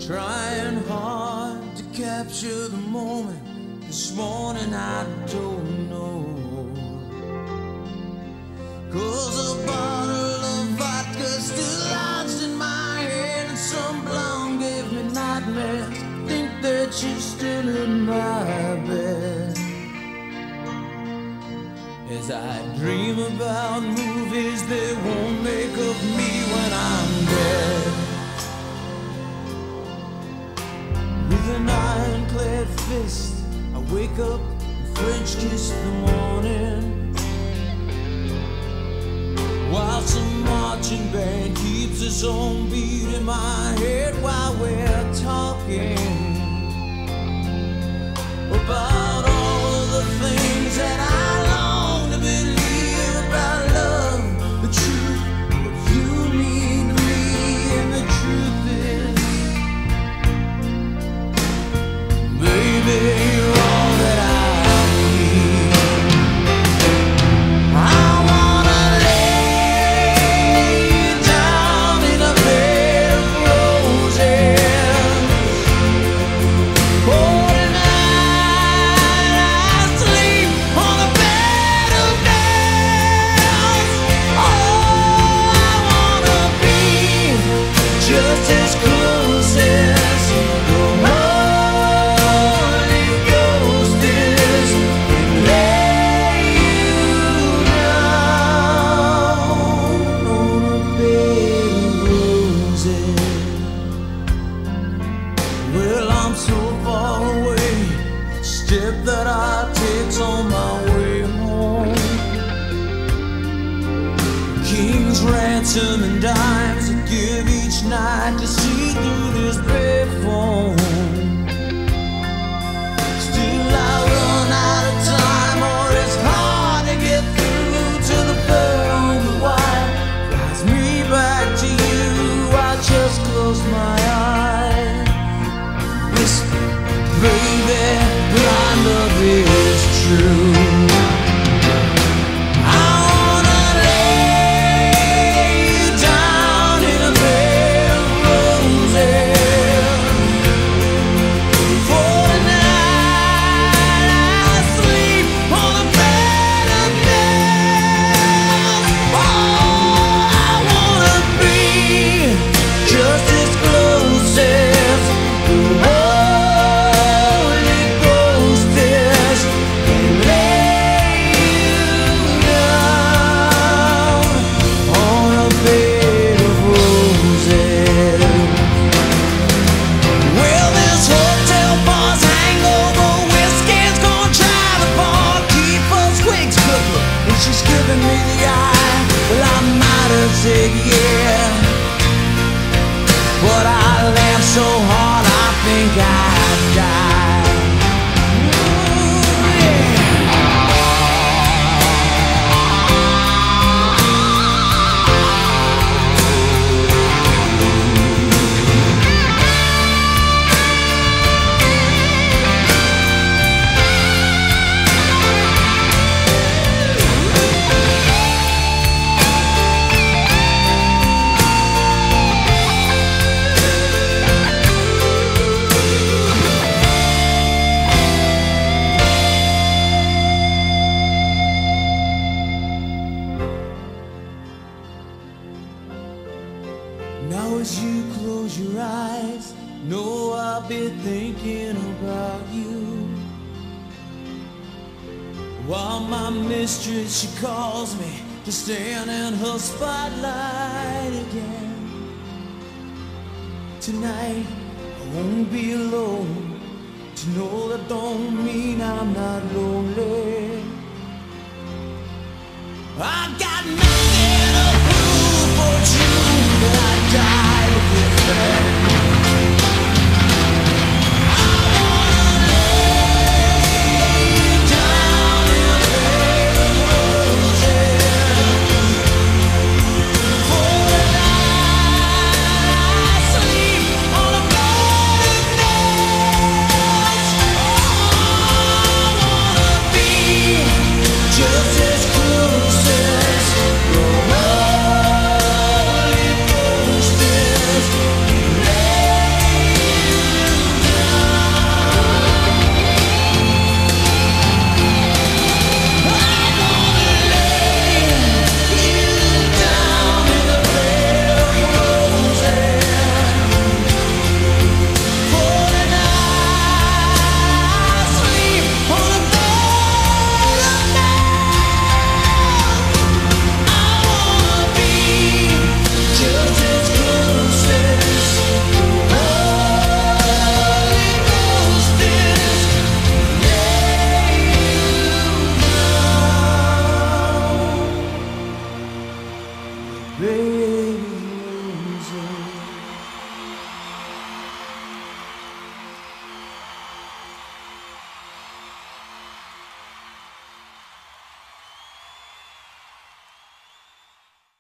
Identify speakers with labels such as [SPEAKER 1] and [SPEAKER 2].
[SPEAKER 1] Trying hard to capture the moment. This morning I don't know. 'Cause a bottle of vodka still lodged in my head, and some blonde gave me nightmares. Think that she's still in my bed. As I dream about movies they won't make of me when I'm dead. With an ironclad fist, I wake up and French kiss the morning, while some marching band keeps its own beat in my head while we're talking about all of the things that I long to believe about love, the truth, what you mean to me, and the truth is, baby, you're all that I need. I wanna lay you down in a bed of roses. Oh, tonight I sleep on a bed of nails. Oh, I wanna be just as close as the Holy Ghost is, and lay you down on a bed of roses. Well, I'm so far away, step that I take's on my way home. King's ransom and dimes I give each night to see through this payphone. Still I run out of time, or it's hard to get through to the bird on the wire. Flies me back to you, I just close my eyes, whisper, baby, my love is true. I wanna lay you down in a bed of roses. For tonight I sleep on a bed of nails. Oh, I wanna be just as close as the Holy Ghost is, and lay you down on a bed of roses. Well, this hotel bar's hangover whiskey's gonna try to fall, keep us twigs cooking, and she's giving me the eye. Well, I might have said yeah, but I laughed so hard I think I'd die. Ooh, yeah. Now as you close your eyes, know I'll be thinking about you, while my mistress, she calls me to stand in her spotlight again. Tonight I won't be alone. To know that don't mean I'm not lonely. I got nothing.